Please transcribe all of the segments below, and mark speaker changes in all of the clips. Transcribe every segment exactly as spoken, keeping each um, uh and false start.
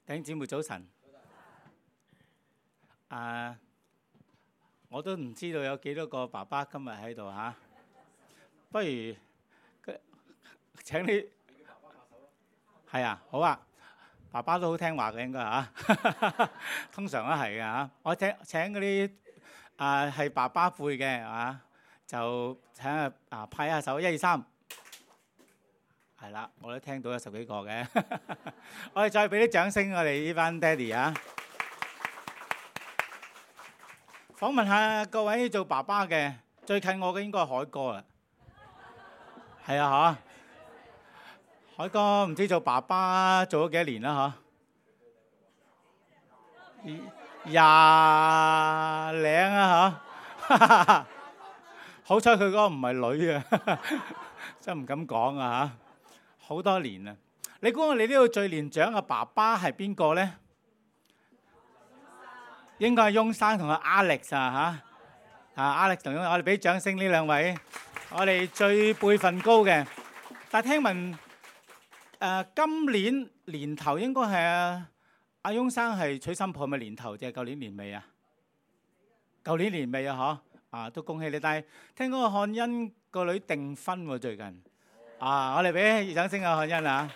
Speaker 1: 弟兄姊妹早晨。啊，我都唔知道有幾多個爸爸今日喺度嚇，不如請你係啊，好啊，爸爸都好聽話嘅應該嚇，通常都係嘅嚇。我請請嗰啲啊係爸爸輩嘅嚇，就請啊啊派下手，一二三。係啦，我都聽到有十幾個嘅。我哋再俾啲掌聲，我哋呢班爹哋啊！訪問下各位做爸爸嘅，最近我嘅應該係海哥啦。係啊，嚇！海哥唔知做爸爸做咗幾多年啦？嗬？廿零啊，嗬！好彩佢嗰個唔係女啊，真唔敢講啊嚇！好多年啦，你估我哋呢度最年長嘅爸爸係邊個咧？應該係翁生同阿 Alex 啊嚇，啊 Alex 同翁，我哋俾掌聲呢兩位，我哋最輩份高嘅。但係聽聞誒今年年頭應該係阿阿翁生係娶新婦，係咪年頭定係舊年年尾啊？舊年年尾啊，嗬啊都恭喜你！但係聽講個漢欣個女訂婚喎最近。啊！我哋俾掌聲啊，漢欣啊！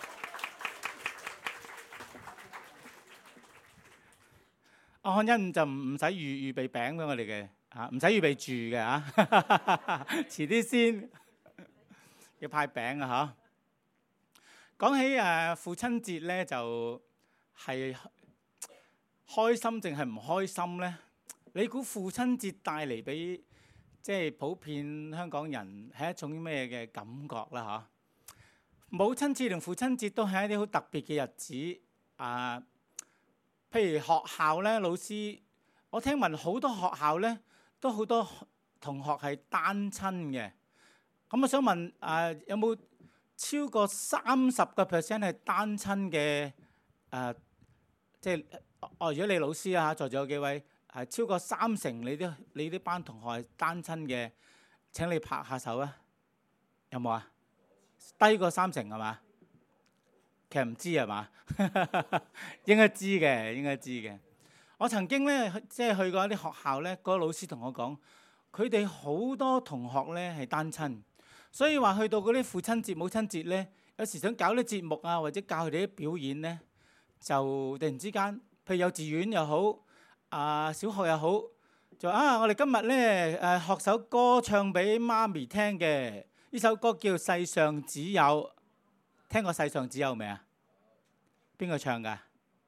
Speaker 1: 阿漢欣就唔唔使預預備餅俾我哋嘅嚇，唔使預備住嘅嚇，遲啲先要派餅啊嚇。講起誒父親節咧，就係開心定係唔開心咧？你估父親節帶嚟俾即係普遍香港人係一種咩嘅感覺啦？嚇！母親節同父親節都係一啲好特別嘅日子啊！譬如學校咧，老師，我聽聞好多學校咧都好多同學係單親嘅。咁我想問啊，有冇超過三十個 percent 係單親嘅？誒，即係哦，如果你老師啊，在座有幾位係超過三成，你啲你啲班同學係單親嘅？請你拍下手啊！有冇啊？低過三成係嘛？其實唔知係嘛？應該知嘅，應該知嘅。我曾經咧即係去過一啲學校咧，嗰個老師同我講，佢哋好多同學咧係單親，所以話去到嗰啲父親節、母親節咧，有時想搞啲節目啊，或者教佢哋啲表演咧，就突然之間，譬如幼稚園又好，啊小學又好，就啊我哋今日咧誒學首歌唱俾媽咪聽嘅。呢首歌叫《世上只有》，聽過《世上只有》未啊？邊個唱㗎？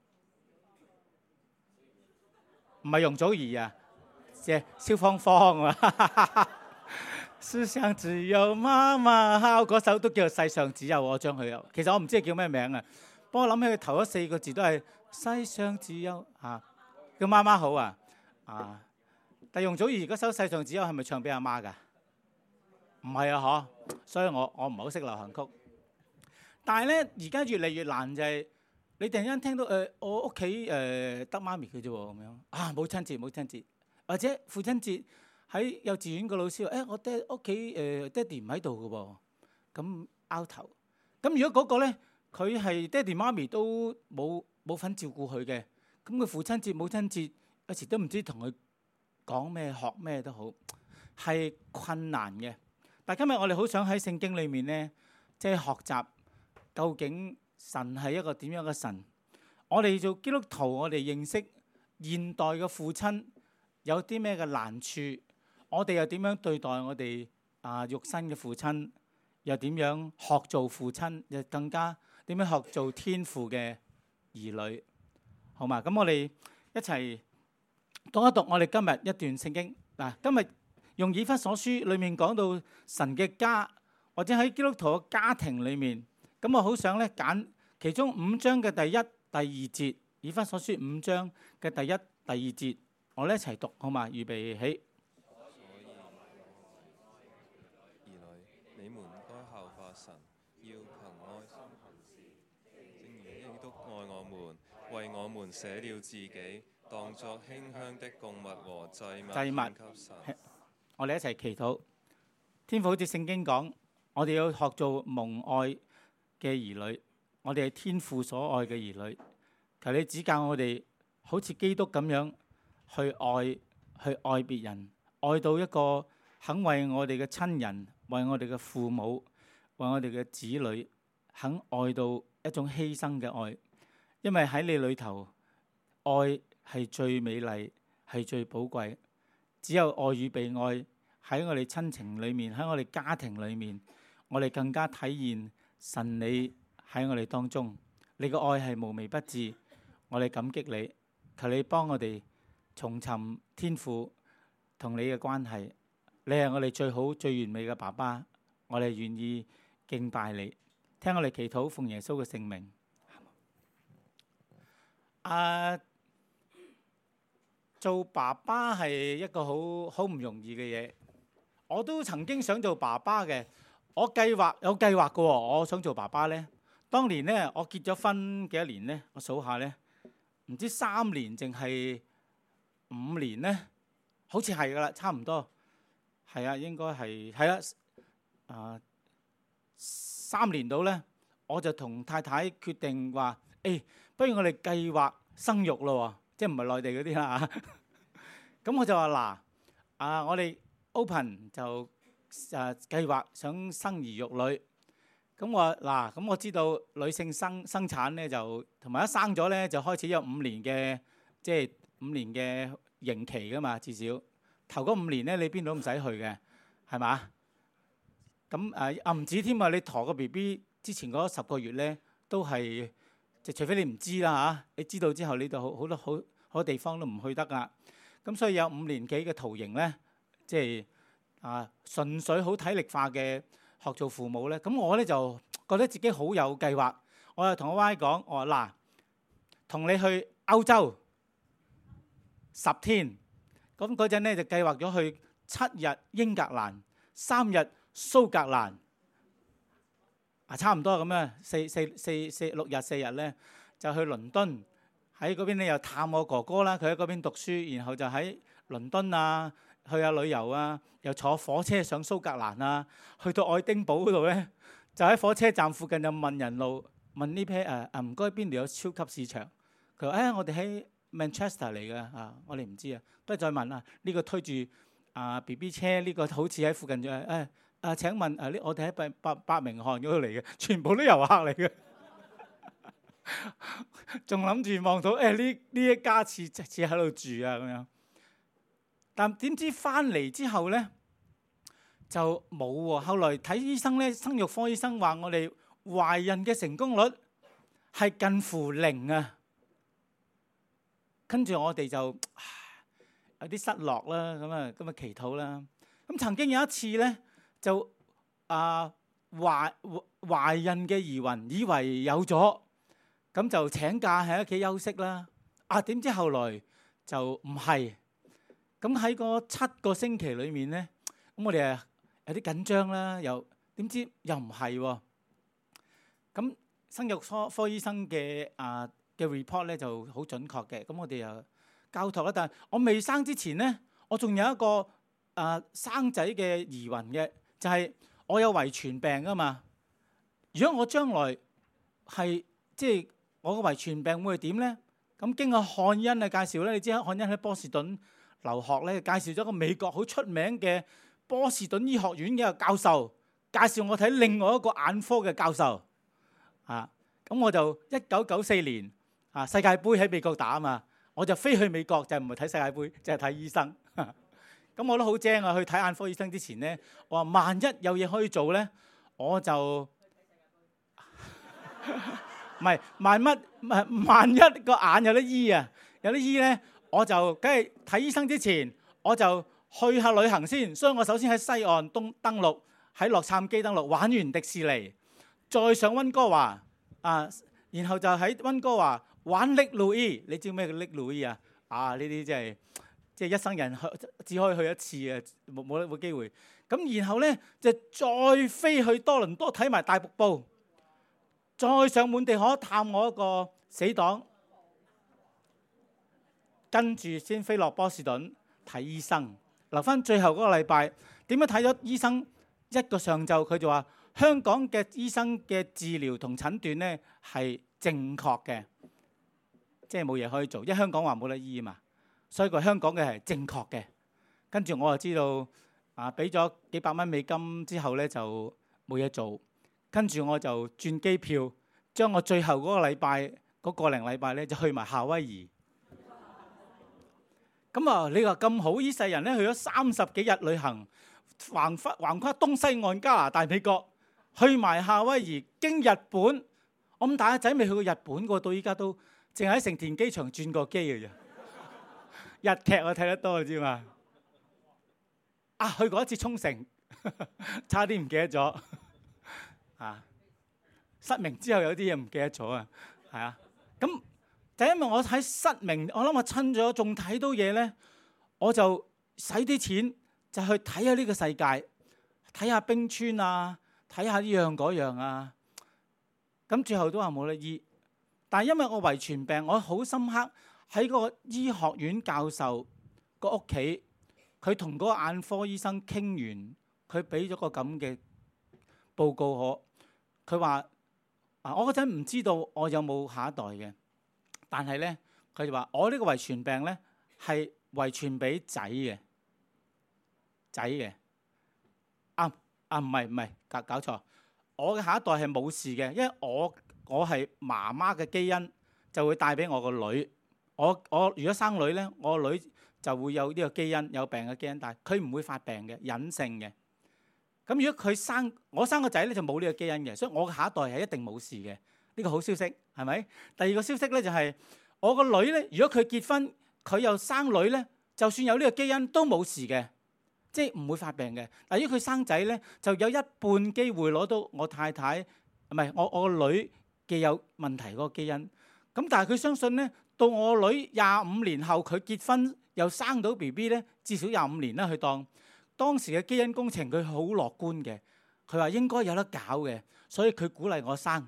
Speaker 1: 唔係容祖兒啊，即係蕭芳芳啊！世上只有媽媽好，嗰首都叫做《世上只有》，我將佢，其實我唔知係叫咩名啊。不過我諗起佢頭嗰四個字都係世上只有啊，叫媽媽好啊啊！但容祖兒嗰首《世上只有》係咪唱俾阿媽㗎？唔係啊，嗬，所以我我唔係好識流行曲。但係咧，而家越嚟越難就係、是，你突然間聽到誒、呃，我屋企誒得媽咪嘅啫喎，咁樣啊，母親節母親節，或者父親節喺幼稚園個老師話，誒、欸、我爹屋企誒爹哋唔喺度嘅喎，咁拗頭。咁如果嗰個咧，佢係爹哋媽咪都冇冇份照顧佢嘅，咁佢父親節母親節有時都唔知同佢講咩學咩都好，係困難嘅。但今日我哋好想喺聖經裏面咧，即係學習究竟神係一個點樣嘅神。我哋做基督徒，我哋認識現代嘅父親有啲咩嘅難處，我哋又點樣對待我哋啊肉身嘅父親，又點樣學做父親，又更加點樣學做天父嘅兒女，好嘛？咁我哋一齊讀一讀我哋今日一段聖經嗱，今日。用以弗所書裏面講到神嘅家，或者喺基督徒嘅家庭裏面，咁我好想咧揀其中五章嘅第一、第二節，以弗所書五章嘅第一、第二節，我哋一齊讀好嘛？預備起。
Speaker 2: 兒女，你們該效法神，要憑愛心行事，正如基督愛我們，為我們捨了自己，當作馨香的供物和祭物獻給神。
Speaker 1: 我哋一齊祈禱，天父好似聖經講，我哋要學做蒙愛嘅兒女，我哋係天父所愛嘅兒女。 求你指教我哋，好似基督咁樣去愛，去愛別人，愛到一個肯為我哋嘅親人、為我哋嘅父母、為我哋嘅子女，肯愛到一種犧牲嘅愛。因為喺你裏頭，愛係最美麗，係最寶貴。只有愛與被愛喺我哋親情裏面，喺我哋家庭裏面，我哋更加體現神你喺我哋當中。你嘅愛係無微不至，我哋感激你。求你幫我哋重尋天父同你嘅關係。你係我哋最好最完美嘅爸爸，我哋願意敬拜你。聽我哋祈禱，奉耶穌嘅聖名。啊，做爸爸係一個好好唔容易嘅嘢。我都曾經想做爸爸嘅，我計劃有計劃嘅喎。我想做爸爸呢，當年呢，我結咗婚幾多年呢？我數下呢，唔知三年定係五年呢？好似係噶啦，差唔多。係啊，應該係係啦。啊，三年到呢，我就同太太決定話，誒，不如我哋計劃生育咯，即係唔係內地嗰啲啦。咁我就話嗱，啊，我哋 open 就誒計劃想生兒育女。咁我嗱，咁我知道女性生生產咧就同埋一生咗咧就開始有五年嘅即係五年嘅刑期噶嘛，至少頭嗰五年咧你邊度都唔使去嘅，係嘛？咁誒啊唔止添啊！你陀個 B B 之前嗰十個月咧都係，即除非你唔知啦嚇，你知道之後你就好好多好好多地方都唔去得噶。咁所以有五年幾嘅徒刑咧，即係啊純粹好體力化嘅學做父母咧。咁我咧就覺得自己好有計劃，我又同我 Y 講，我話嗱，同你去歐洲十天，咁嗰陣咧就計劃咗去七日英格蘭，三日蘇格蘭，啊差唔多咁樣，四四四四六日四日咧就去倫敦，喺嗰邊咧又探我哥哥啦，佢喺嗰邊讀書，然後就喺倫敦啊去下旅遊啊，又坐火車上蘇格蘭啊，去到愛丁堡嗰度咧，就喺火車站附近就問人路，問呢批誒誒唔該邊度有超級市場？佢話誒我哋喺 Manchester 嚟嘅啊，我哋唔知啊，不如再問啊，呢、這個推住啊 B B 車呢、這個好似喺附近誒誒啊請問誒呢、啊、我哋喺伯伯伯明翰嗰度嚟嘅，全部都遊客嚟嘅，仲諗住望到誒呢呢一家似似喺度住啊咁樣，但點知翻嚟之後咧就冇喎。後來睇醫生咧，生育科醫生話我哋懷孕嘅成功率係近乎零啊。跟住我哋就有啲失落啦，咁啊咁啊祈禱啦。咁曾經有一次咧，就啊懷懷孕嘅疑雲，以為有咗，咁就請假喺屋企休息啦。啊點知後來就唔係。咁喺個七個星期裏面咧，咁我哋啊有啲緊張啦，又點知又唔係喎。咁生育科科醫生嘅啊嘅 report 咧就好準確嘅，咁我哋又交託啦。但係我未生之前咧，我仲有一個啊生仔嘅疑雲嘅，就係、是、我有遺傳病啊嘛。如果我將來係即係我個遺傳病會係點咧？咁經過漢恩嘅介紹咧，你知漢恩喺波士頓留學咧，介紹咗個美國好出名嘅波士頓醫學院嘅教授，介紹我睇另外一個眼科嘅教授啊。咁我就一九九四年啊世界盃喺美國打啊嘛，我就飛去美國，就唔係睇世界盃，就係睇醫生。咁我都好精啊！去睇眼科醫生之前咧，我話萬一有嘢可以做咧，我就唔係萬乜唔係萬一個眼有得醫啊，有得醫咧。我就梗係睇醫生之前，我就去下旅行先。所以我首先喺西岸東登陸，喺洛杉磯登陸，玩完迪士尼，再上溫哥華啊，然後就喺溫哥華玩 Lake Louise。你知咩叫 Lake Louise啊？啊，呢啲真係即係一生人去只可以去一次嘅，冇冇冇機會。咁然後咧就再飛去多倫多睇埋大瀑布，再上滿地可探我一個死黨。跟住先飛落波士頓睇醫生，留翻最後嗰個禮拜。點樣睇咗醫生一個上晝，佢就話香港嘅醫生嘅治療同診斷咧係正確嘅。 即係冇嘢可以做，因為香港話冇得醫嘛，所以個香港嘅係正確嘅。跟住我就知道啊，俾咗幾百蚊美金之後咧就冇嘢做，跟住我就轉機票，將我最後嗰個禮拜嗰個零禮拜咧就去埋夏威夷。咁啊，你話咁好，呢世人咧去咗三十幾日旅行，橫跨橫跨東西岸加拿大、美國，去埋夏威夷，經日本。我咁大個仔未去過日本過，到依家都淨係喺成田機場轉過機嘅啫。日劇我睇得多，你知嘛？啊，去過一次沖繩，差啲唔記得咗。啊，失明之後有啲嘢唔記得咗啊，係啊。咁就因為我喺失明，我諗我親咗，仲睇到嘢咧，我就使啲錢就去睇下呢個世界，睇下冰川啊，睇下呢樣嗰樣啊。咁最後都話冇得醫，但係因為我遺傳病，我好深刻喺個醫學院教授個屋企，佢同嗰個眼科醫生傾完，佢俾咗個咁嘅報告我，佢話啊，我嗰陣唔知道我有冇下一代嘅，但係咧佢就話我呢個遺傳病咧係遺傳俾仔嘅，仔嘅，啊啊唔係唔係搞搞錯。我嘅下一代係冇事嘅，因為我我係媽媽嘅基因就會帶俾我個女。我我如果生女咧，我個女就會有呢個基因，有病嘅基因，但係佢唔會發病嘅，隱性嘅。咁如果佢生我生個仔咧，就冇呢個基因嘅，所以我嘅下一代係一定冇事嘅。呢個好消息係咪？第二個消息咧就係我個女咧，如果佢結婚，佢又生女咧，就算有呢個基因都冇事嘅。即係唔會發病嘅。但係如果佢生仔咧，就有一半機會攞到我太太唔係我我個女嘅有問題嗰個基因。咁但係佢相信咧，到我個女廿五年後佢結婚又生到 B B 咧，至少廿五年啦。佢當當時嘅基因工程，佢好樂觀嘅。佢話應該有得搞嘅，所以佢鼓勵我生。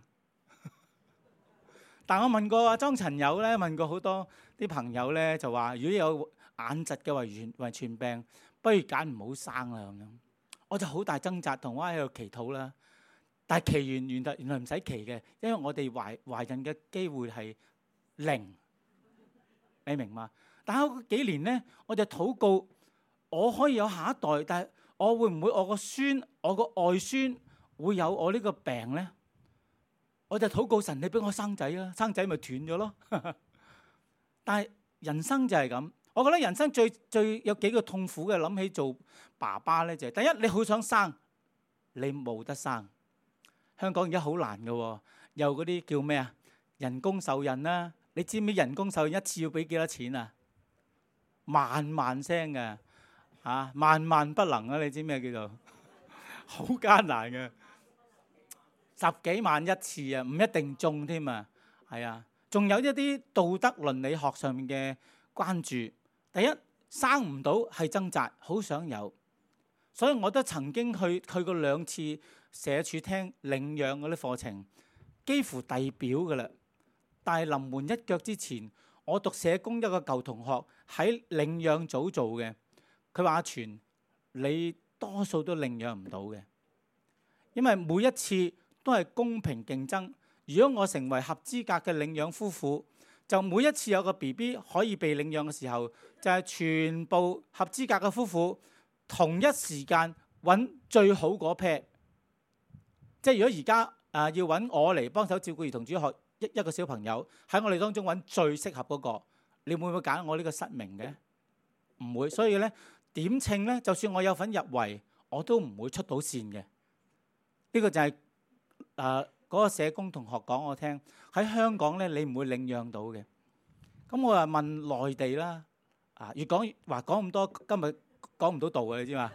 Speaker 1: 但我問過阿莊陳友咧，問過好多啲朋友咧，就話如果有眼疾嘅遺傳遺傳病，不如揀唔好生啦咁樣，我就好大掙扎，同我喺度祈禱啦。但係祈完原來原來唔使祈嘅，因為我哋懷懷孕嘅機會係零，你明嘛？但係嗰幾年咧，我就禱告，我可以有下一代，但係我會唔會我個孫、我個外孫會有我呢個病咧？我就禱告神，你俾我生仔啦，生仔咪斷咗咯。但係人生就係咁。我覺得人生最最有幾個痛苦嘅，諗起做爸爸咧就係、是、第一，你好想生，你冇得生。香港而家好難嘅喎，有嗰啲叫咩啊？人工受孕啦，你知唔知人工受孕一次要俾幾多錢啊？萬萬聲嘅嚇，萬萬不能啊！你知咩叫做好艱難嘅，十幾萬一次啊，唔一定中添啊，係啊，仲有一啲道德倫理學上面嘅關注。第一，生唔到係掙扎，好想有，所以我都曾經去去過兩次社署聽領養嗰啲課程，幾乎遞表㗎啦。但係臨門一腳之前，我讀社工一個舊同學喺領養組做嘅，佢話阿全，你多數都領養唔到嘅，因為每一次都係公平競爭。如果我成為合資格嘅領養夫婦，就每一次有個 B B 可以被領養嘅時候，就係全部合資格嘅夫婦同一時間揾最好嗰 pair。即係如果而家啊要揾我嚟幫手照顧兒童主學一一個小朋友，喺我哋當中揾最適合嗰個，你會唔會揀我呢個失明嘅？唔會。所以咧點稱咧，就算我有份入圍，我都唔會出到線嘅。呢個就係誒嗰個社工同學講我聽，喺香港咧你唔會領養到嘅。咁我話問內地啦，啊越講越話講咁多，今日講唔到道嘅，你知嘛？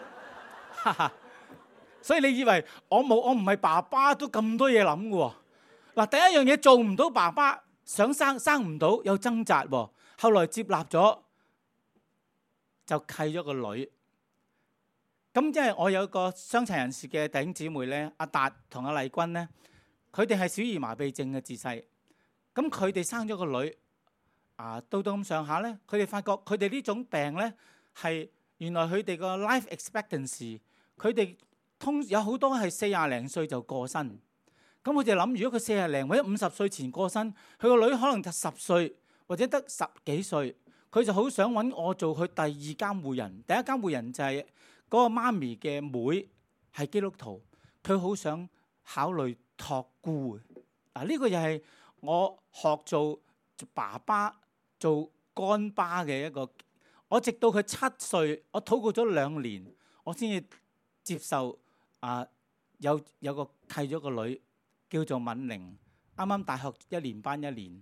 Speaker 1: 所以你以為我冇我唔係爸爸都咁多嘢諗嘅喎？嗱，第一樣嘢做唔到爸爸，想生生唔到有掙扎喎，後來接納咗就契咗個女。咁即係我有個傷殘人士嘅弟兄姊妹咧，阿達同阿麗君咧，佢哋係小兒麻痹症嘅自細。咁佢哋生咗個女，啊到到咁上下咧，佢哋發覺佢哋呢種病咧係原來佢哋個 life expectancy，佢哋通有好多係四廿零歲就過身。咁咁我就諗，如果佢四廿零或者五十歲前過身，佢個女可能就十歲或者得十幾歲，佢就好想揾我做佢第二監護人。第一監護人就係嗰個媽咪嘅妹係基督徒，佢好想考慮託孤。嗱，呢個又係我學做爸爸做乾爸嘅一個。我直到佢七歲，我禱告咗兩年，我先至接受啊，有有個契咗個女叫做敏玲，啱啱大學一年班一年，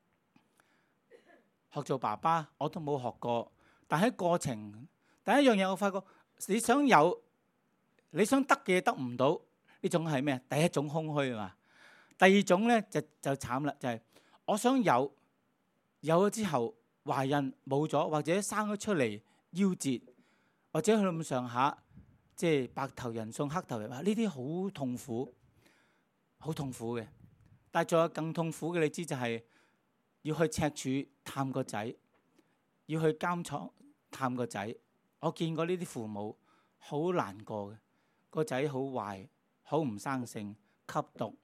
Speaker 1: 學做爸爸我都冇學過，但喺過程第一樣嘢我發覺，你想有你想得嘅嘢得唔到，呢種係咩？第一種空虛啊嘛。第二種咧就就慘啦，就係、是、我想有有咗之後懷孕冇咗，或者生咗出嚟夭折，或者去咁上下，即係白頭人送黑頭人，呢啲好痛苦，好痛苦嘅。但係仲有更痛苦嘅，你知就係要去赤柱探個仔，要去監倉探個仔。我見過呢啲父母好難過嘅，個仔好壞，好唔生性，吸毒。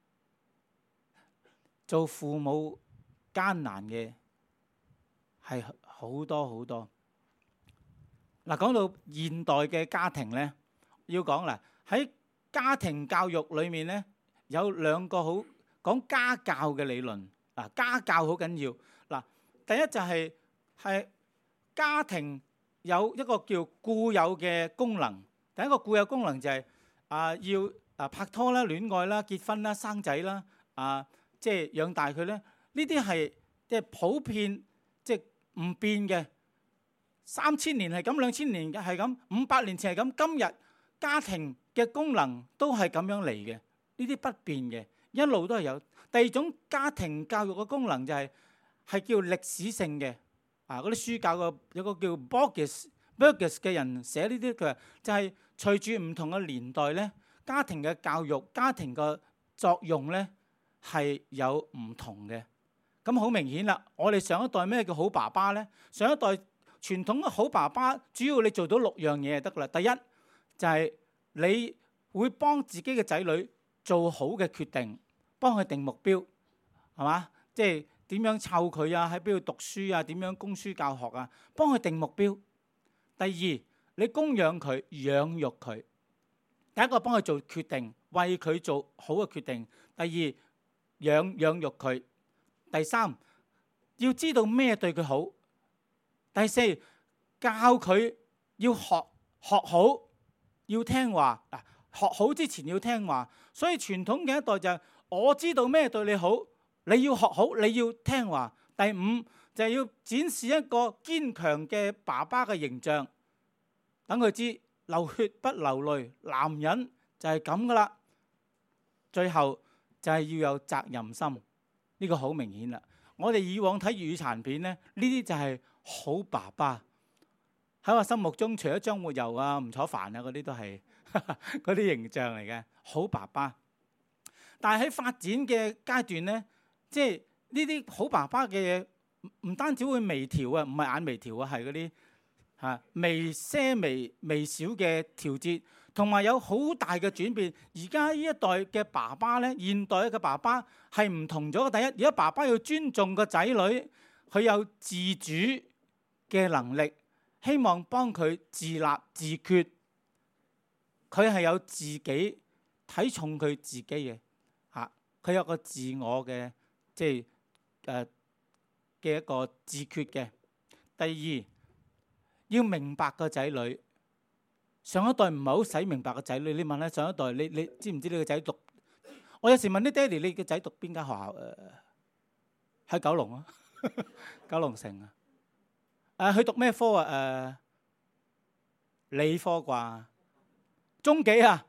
Speaker 1: 做父母艱難嘅係好多好多。嗱，講到現代嘅家庭咧，要講啦，喺家庭教育裏面咧，有兩個好講家教嘅理論。嗱，家教好緊要。嗱，第一就係係家庭有一個叫固有嘅功能。第一個固有功能就係啊要啊拍拖啦、戀愛啦、結婚啦、生仔啦啊。即係養大佢咧，呢啲係即係普遍，即係唔變嘅。三千年係咁，兩千年嘅係咁，五百年前係咁，今日家庭嘅功能都係咁樣嚟嘅。呢啲不變嘅，一路都係有。第二種家庭教育嘅功能就係、係、係叫歷史性嘅。啊，嗰啲書教個有個叫 Burgess Burgess 嘅人寫呢啲，佢話就係隨住唔同嘅年代咧，家庭嘅教育、家庭嘅作用咧，係有唔同嘅。咁好明顯啦，我哋上一代咩叫好爸爸呢？上一代傳統嘅好爸爸，主要你做到六樣嘢就得啦。第一就係、是、你會幫自己嘅仔女做好嘅決定，幫佢定目標，係嘛？即係點樣湊佢啊？喺邊度讀書啊？點樣供書教學啊？幫佢定目標。第二，你供養佢、養育佢。第一個幫佢做決定，為佢做好嘅決定。第二，養養育佢。第三，要知道咩對佢好。第四，教佢要學學好，要聽話。嗱，學好之前要聽話。所以傳統嘅一代就係、是、我知道咩對你好，你要學好，你要聽話。第五就係、是、要展示一個堅強嘅爸爸嘅形象，等佢知流血不流淚，男人就係咁噶啦。最後就係要有責任心，呢、這個好明顯啦。我哋以往睇粵語殘片咧，呢啲就係好爸爸。喺我心目中，除咗張活游啊、吳楚帆啊嗰啲，都係嗰啲形象嚟嘅好爸爸。但係喺發展嘅階段咧，即係呢啲好爸爸嘅嘢，唔單止會微調啊，唔係眼微調啊，係嗰啲嚇微些微微小嘅調節。同埋有好大嘅轉變。而家呢一代嘅爸爸咧，現代嘅爸爸係唔同咗。第一，而家爸爸要尊重個仔女，佢有自主嘅能力，希望幫佢自立自決。佢係有自己睇重佢自己嘅嚇，佢有個自我嘅即係誒嘅一個自決嘅。第二，要明白個仔女。上一代唔係好使明白個仔女，你問下上一代，你你知唔知你個仔讀？我有時問啲爹哋，你個仔讀邊間學校？誒、呃，喺九龍啊，九龍城啊。誒，佢讀咩科啊？誒、呃，理科啩？中幾啊？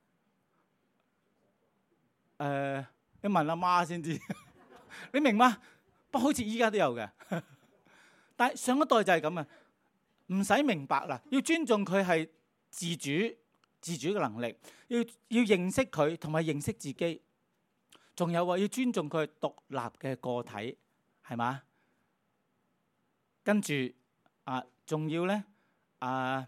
Speaker 1: 誒、呃，你問阿媽先知。你明嗎？不過好似依家都有嘅。但係上一代就係咁啊，唔使明白啦，要尊重佢係自主自主嘅能力，要要認識佢同埋認識自己，仲有話要尊重佢係獨立嘅個體，係嘛？跟住啊，仲要咧啊，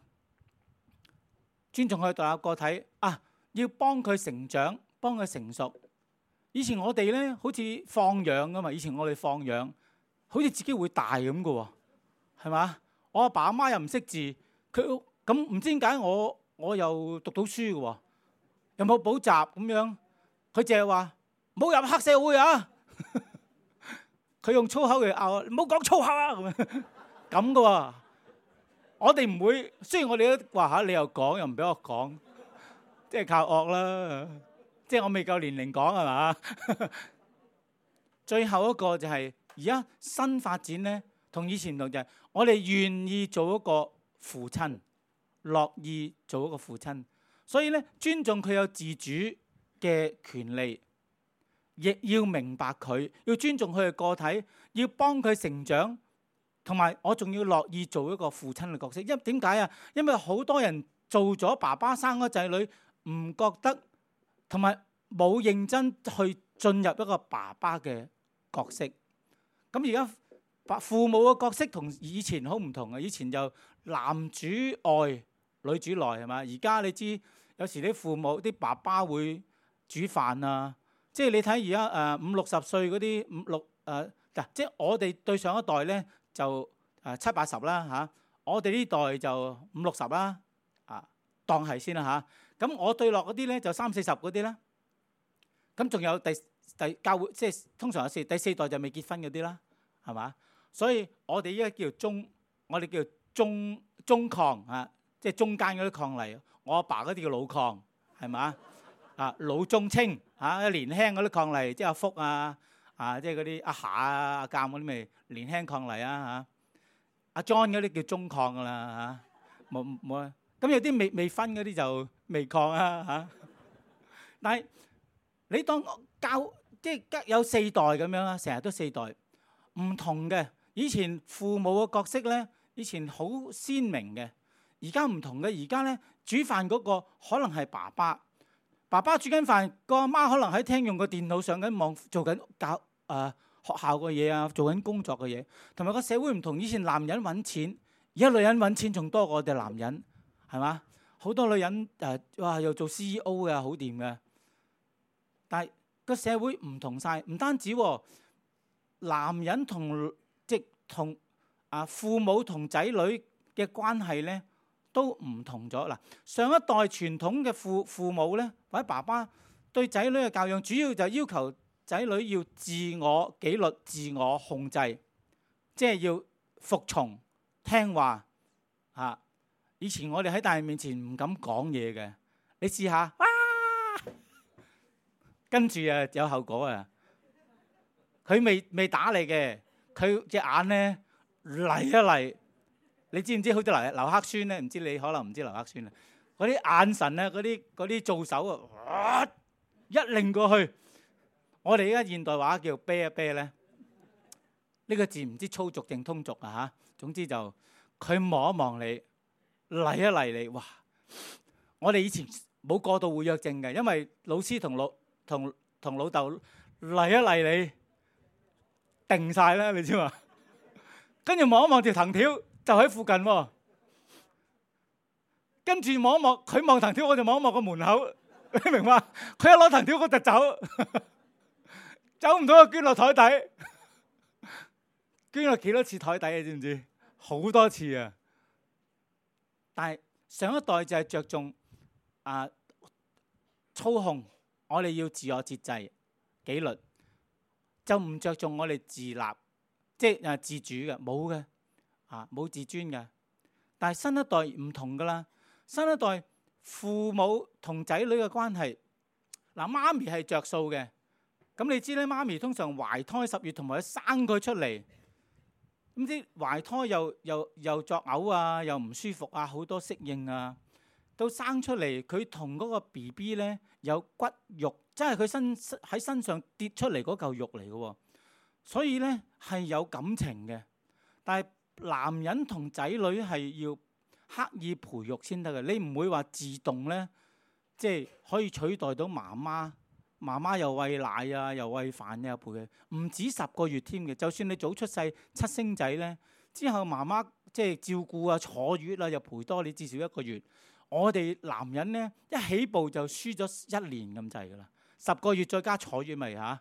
Speaker 1: 尊重佢獨立個體啊，要幫佢成長，幫佢成熟。 以前我哋咧好似放養噶嘛，以前我哋放養，好似自己會大咁噶喎，係嘛？我阿爸阿媽又唔識字，佢咁唔知點解我我又讀到書嘅喎，又冇補習咁樣，佢淨係話冇入黑社會啊！佢用粗口嚟拗，唔好講粗口啊！咁樣咁嘅喎，我哋唔會。雖然我哋都話嚇，你又講又唔俾我講，即係靠惡啦。即係我未夠年齡講係嘛？最後一個就係而家新發展咧，同以前唔同就係我哋願意做一個父親，樂意做一個父親，所以咧尊重佢有自主嘅權利。亦要明白佢，要尊重佢嘅個體，要幫佢成長，同埋我仲要樂意做一個父親嘅角色。因為點解啊？因為好多人做咗爸爸生咗仔女，唔覺得同埋冇認真去進入一個爸爸嘅角色。咁而家爸父母嘅角色同以前好唔同啊！以前就男主外女主內係嘛？而家你知有時啲父母啲爸爸會煮飯啊。即係你睇而家誒五六十歲嗰啲五六誒嗱、呃，即係我哋對上一代咧就誒、呃、七八十啦嚇，我哋呢代就五六十啦啊，當係先啦嚇。咁、啊、我對落嗰啲咧就三四十嗰啲啦。咁仲有第第教會，即係通常有四第四代就未結婚嗰啲啦，係嘛？所以我哋依家叫中，我哋叫中中抗啊，即係中間嗰啲抗嚟。我阿爸嗰啲叫老抗，係嘛？啊老中青嚇，年輕嗰啲抗嚟，即係阿福啊，啊即係嗰啲阿霞啊、阿鑑嗰啲咪年輕抗嚟啊嚇。阿 John 嗰啲叫中抗噶啦嚇，冇冇啊？咁有啲未未婚嗰啲就未抗啊嚇。但係你當教即係有四代咁樣啊，成日都四代唔同嘅。以前父母嘅角色咧，以前好鮮明嘅，而家唔同嘅。而家咧煮飯嗰個可能係爸爸。爸爸煮緊飯，個阿媽可能喺廳用個電腦上緊網，做緊教誒、呃、學校嘅嘢啊，做緊工作嘅嘢。同埋個社會唔同，以前男人揾錢，而家女人揾錢仲多過我哋男人，係嘛？好多女人誒、呃，哇又做 C E O 嘅，好掂嘅。但係個社會唔同晒，唔單止喎，男人同即同啊父母同仔女嘅關係咧，都唔同咗嗱。上一代傳統嘅父父母咧，或者爸爸對仔女嘅教養，主要就要求仔女要自我紀律、自我控制，即係要服從、聽話嚇。以前我哋喺大人面前唔敢講嘢嘅，你試下，哇！跟住啊有後果啊！佢未未打你嘅，佢隻眼咧嚟一嚟。你知唔知好似劉劉克宣咧？唔知你可能唔知劉克宣啊？嗰啲眼神咧，嗰啲嗰啲做手啊，一擰過去，我哋而家現代話叫啤一啤咧。呢個字唔知粗俗定通俗啊嚇。總之就佢望一望你，嚟一嚟你，哇！我哋以前冇過度活躍症嘅，因為老師同老同同老豆嚟一嚟你，定晒啦，你知嘛？跟住望一望條藤條。就喺附近喎，跟住望一望，佢望藤條，我就望一望個門口，你明嘛？佢一攞藤條，我就走，走唔到就捐落台底，捐落幾多次台底啊？知唔知？好多次啊！但係上一代就係着重啊操控，我哋要自我節制、紀律，就唔着重我哋自立，即係啊自主嘅，冇嘅。啊，冇自尊嘅，但係新一代唔同噶啦。新一代父母同仔女嘅關係，嗱媽咪係着數嘅。咁你知咧，媽咪通常懷胎十月同埋生佢出嚟，咁啲懷胎又又又作嘔啊，又唔舒服啊，好多適應啊。到生出嚟，佢同嗰個 B B 咧有骨肉，即係佢身喺身上跌出嚟嗰嚿肉嚟嘅喎，所以咧係有感情嘅，但係。男人同仔女係要刻意培育先得嘅，你唔會話自動咧，即係可以取代到媽媽。媽媽又餵奶啊，又餵飯又陪佢，唔止十個月添嘅。就算你早出世七星仔咧，之後媽媽即係照顧啊、坐月啊，又陪多你至少一個月。我哋男人咧一起步就輸咗一年咁滯噶啦， 十個月再加坐月咪嚇。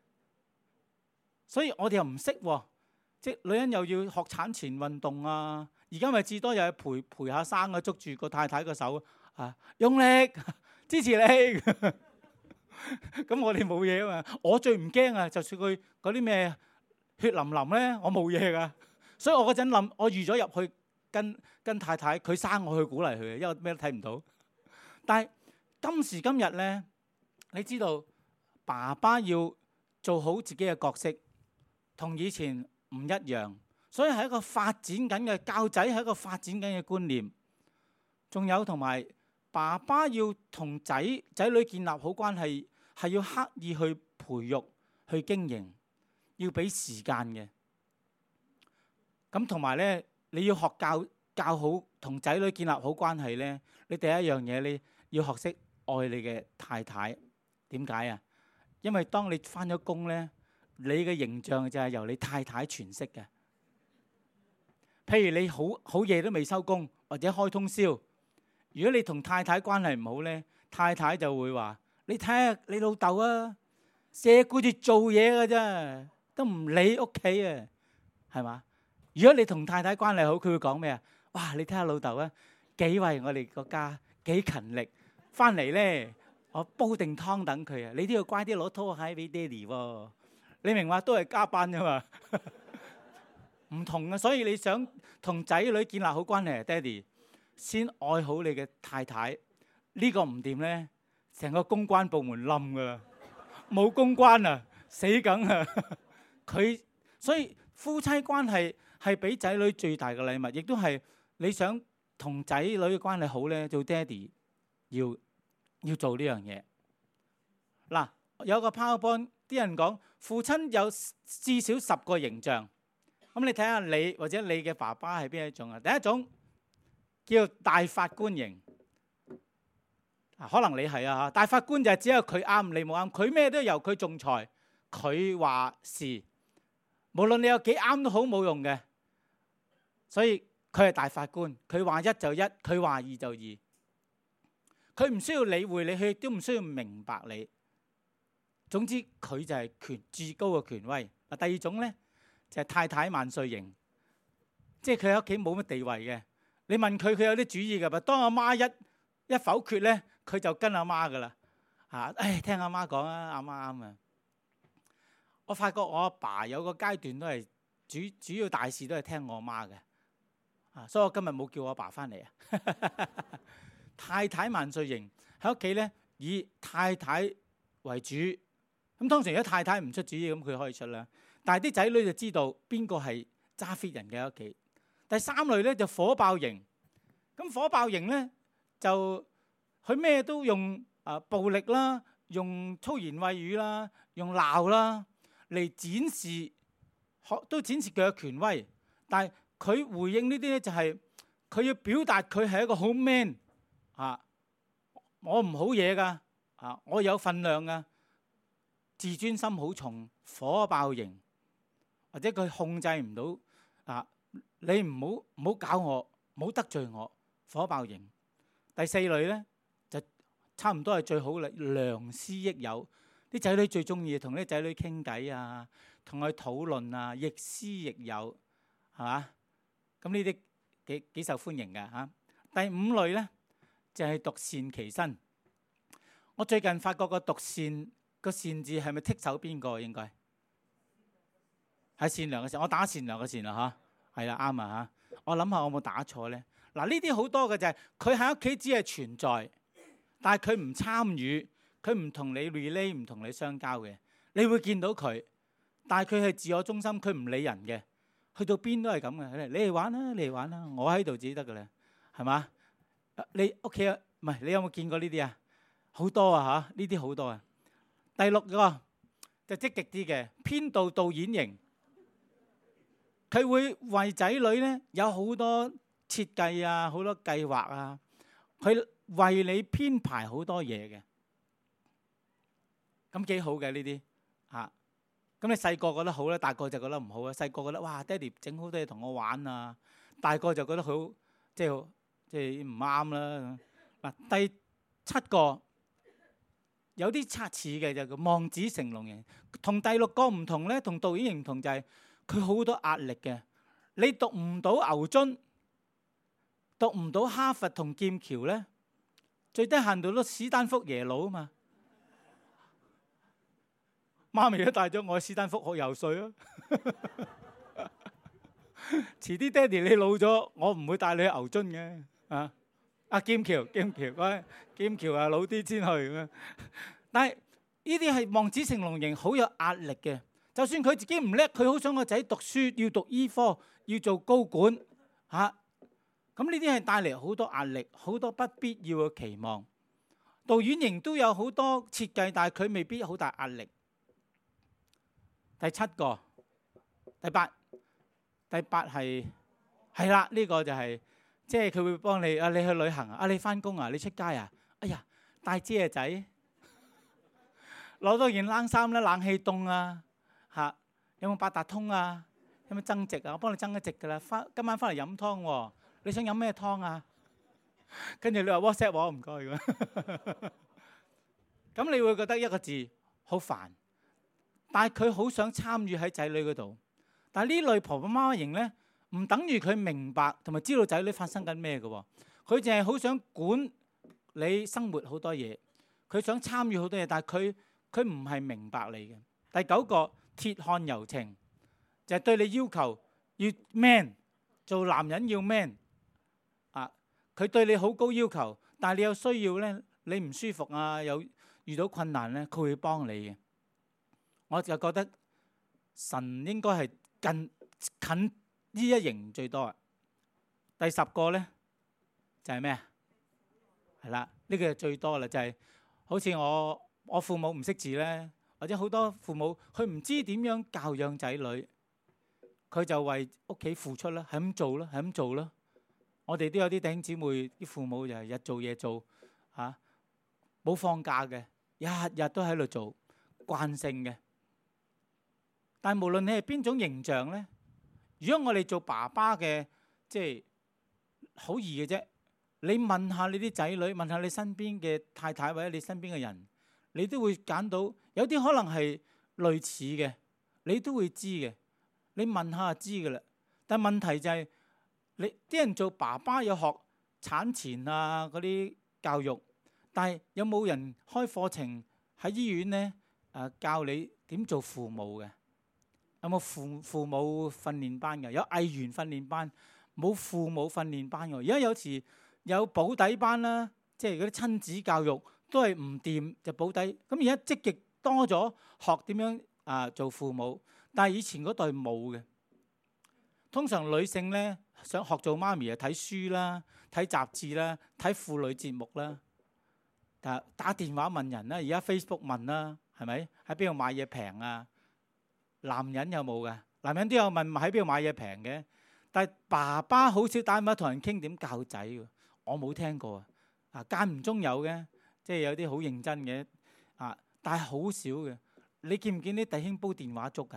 Speaker 1: 所以我哋又唔識喎，即係女人又要學產前運動啊。而家咪至多又係陪陪下生啊，捉住個太太個手啊，用力支持你。咁我哋冇嘢啊嘛。我最唔驚啊，就算佢嗰啲咩血淋淋咧，我冇嘢噶。所以我嗰陣諗，我預咗入去跟跟太太，佢生我去鼓勵佢，因為咩都睇唔到。但係今時今日咧，你知道爸爸要做好自己嘅角色，同以前唔一樣。所以係一個發展緊嘅教仔，係一個發展緊嘅觀念。仲有同埋爸爸要同仔仔女建立好關係，係要刻意去培育、去經營，要俾時間嘅。咁同埋咧，你要學教教好同仔女建立好關係咧。你第一樣嘢，你要學識愛你嘅太太。點解啊？因為當你返咗工咧，你嘅形象就係由你太太詮釋嘅。譬如你好好夜都未收工，或者開通宵，如果你同太太關係唔好咧，太太就會話：你睇下你老豆啊，成日顧住做嘢㗎啫，都唔理屋企啊，係嘛？如果你同太太關係好，佢會講咩啊？哇！你睇下老豆啊，幾為我哋個家，幾勤力，翻嚟咧，我煲定湯等佢啊！你都要乖啲攞拖鞋俾爹哋喎。你明話都係加班啫嘛。唔同啊，所以你想同仔女建立好關係，爹哋先愛好你嘅太太。呢個唔掂咧，成個公關部門冧噶啦，冇公關啊，死梗啊！佢所以夫妻關係係俾仔女最大嘅禮物，亦都係你想同仔女嘅關係好咧，做爹哋要要做呢樣嘢。嗱，有個 PowerPoint，啲人講父親有至少十個形象。咁你睇下你或者你嘅爸爸係邊一種啊？第一種叫大法官型，可能你係啊嚇。大法官就係只有佢啱，你冇啱，佢咩都由佢仲裁，佢話事，無論你有幾啱都好冇用嘅。所以佢係大法官，佢話一就一，佢話二就二，佢唔需要理會你，佢亦都唔需要明白你。總之佢就係權至高嘅權威。嗱，第二種咧，就係太太萬歲型，即係佢喺屋企冇乜地位嘅。你問佢，佢有啲主意㗎。當阿媽一一否決咧，佢就跟阿媽㗎啦。嚇，誒聽阿媽講啊，阿媽啱啊。我發覺我阿爸有個階段都係主主要大事都係聽我阿媽嘅。啊，所以我今日冇叫我阿爸翻嚟啊。太太萬歲型喺屋企咧，以太太為主。咁通常如果太太唔出主意，咁佢可以出啦。但係啲仔女就知道邊個係揸 fit 人嘅屋企。第三類咧就火爆型，咁火爆型咧就佢咩都用啊暴力啦，用粗言穢語啦，用鬧啦嚟展示，都展示佢嘅權威。但係佢回應呢啲咧就係佢要表達佢係一個好 man 啊，我唔好嘢㗎啊，我有份量㗎，自尊心好重，火爆型。或者佢控制唔到啊！你唔好唔好搞我，唔好得罪我，火爆型。第四類咧就差唔多係最好啦，良師益友。啲仔女最中意同啲仔女傾偈啊，同佢討論啊，亦師亦友，係嘛？咁呢啲幾幾受歡迎嘅嚇。第五類咧就係獨善其身。我最近發覺個獨善個善字係咪剔手邊個應該？係善良嘅善，我打善良嘅善啦嚇，係啦啱啊嚇。我諗下我有冇打錯咧？嗱，呢啲好多嘅就係佢喺屋企只係存在，但係佢唔參與，佢唔同你 relate， 唔同你相交嘅。你會見到佢，但係佢係自我中心，佢唔理人嘅，去到邊都係咁嘅。你嚟玩啦，你嚟玩啦，我喺度自己得㗎啦，係嘛？你屋企啊，唔係你有冇見過呢啲啊？好多啊嚇，呢啲好多啊。第六個就積極啲嘅編導導演型。佢會為仔女咧有好多設計啊，好多計劃啊，佢為你編排好多嘢嘅，咁幾好嘅呢啲嚇。咁你細個覺得好咧，大個就覺得唔好啊。細個覺得哇，爹哋整好多嘢同我玩啊，大個就覺得好即係即係唔啱啦。嗱，第七個有啲測似嘅就叫望子成龍型。同第六個唔同咧，同導演型唔同就係佢好多壓力嘅。你讀唔到牛津，讀唔到哈佛同劍橋咧，最低限度都史丹福耶魯啊嘛。媽咪都帶咗我去史丹福學游水啊。遲啲爹哋你老咗，我唔會帶你去牛津嘅啊。啊劍橋劍橋，喂劍橋啊老啲先去咁。但係呢啲係望子成龍型，好有壓力嘅。就算佢自己唔叻，佢好想個仔讀書，要讀醫科，要做高管嚇。咁呢啲係帶嚟好多壓力，好多不必要嘅期望。導演型都有好多設計，但係佢未必好大壓力。第七個，第八，第八係係啦，呢個就係即係佢會幫你啊，你去旅行啊，你翻工啊，你出街啊，哎呀帶遮啊仔，攞多件冷衫啦，冷氣凍啊嚇，有冇八達通啊？有冇增值啊？我幫你增一值噶啦，翻今晚翻嚟飲湯喎，你想飲咩湯啊？跟住你話 WhatsApp 我唔該咁，咁你會覺得一個字好煩。但係佢好想參與喺仔女嗰度，但係呢類婆婆媽媽型咧，唔等於佢明白同埋知道仔女發生緊咩嘅喎。佢淨係好想管你生活好多嘢，佢想參與好多嘢，但係佢佢唔係明白你嘅。第九個鐵漢柔情，就係對你要求要 man， 做男人要 man 啊。佢對你好高要求，但係你有需要咧，你唔舒服啊，有遇到困難咧，佢會幫你嘅。我就覺得神應該係近近呢一型最多啊。第十個咧就係咩啊？係啦，呢個係最多啦，就係好似我我父母唔識字咧，或者好多父母佢唔知點樣教養仔女，佢就為屋企付出啦，係咁做啦，係咁做啦。我哋都有啲弟兄姊妹啲父母就係日做夜做嚇，冇放假嘅，日日都喺度做，慣性嘅。但係無論你係邊種形象咧，如果我哋做爸爸嘅，即係好易嘅啫。你問下你啲仔女，問下你身邊嘅太太或者你身邊嘅人，你都會揀到有啲可能係類似嘅，你都會知嘅。你問下就知㗎啦。但係問題就係你啲人做爸爸有學產前啊嗰啲教育，但係有冇人開課程喺醫院咧？誒教你點做父母嘅？有冇父父母訓練班嘅？有藝員訓練班，冇父母訓練班嘅。而家有時有保底班啦，即係嗰啲親子教育都係唔掂就保底。咁而家積極多咗學點樣啊做父母，但係以前嗰代冇嘅。通常女性咧想學做媽咪啊，睇書啦、睇雜誌啦、睇婦女節目啦，打打電話問人啦，而家 Facebook 問啦，係咪喺邊度買嘢平啊？男人有冇㗎？男人都有問喺邊度買嘢平嘅，但係爸爸好少打電話同人傾點教仔喎，我冇聽過啊。啊間唔中有嘅，即係有啲好認真嘅啊，但係好少嘅。你見唔見啲弟兄煲電話粥㗎？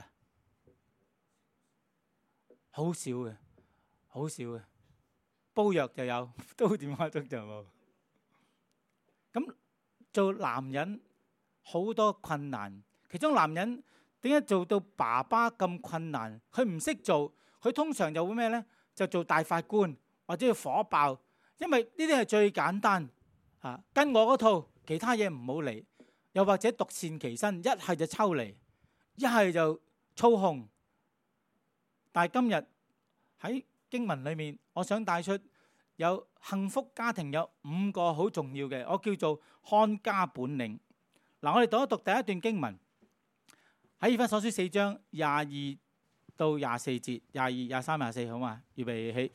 Speaker 1: 好少嘅，好少嘅。煲藥就有，煲電話粥就冇。咁做男人好多困難，其中男人點解做到爸爸咁困難？佢唔識做，佢通常就會咩咧？就做大法官或者要火爆，因為呢啲係最簡單嚇。跟我嗰套，其他嘢唔好嚟。又或者獨善其身，一係就抽離，一係就操控。但係今日喺經文裏面，我想帶出有幸福家庭有五個好重要嘅，我叫做看家本領。嗱，我哋讀一讀第一段經文。喺以弗所書四章廿二到廿四節，廿二、廿三、廿四，好嘛？預備起。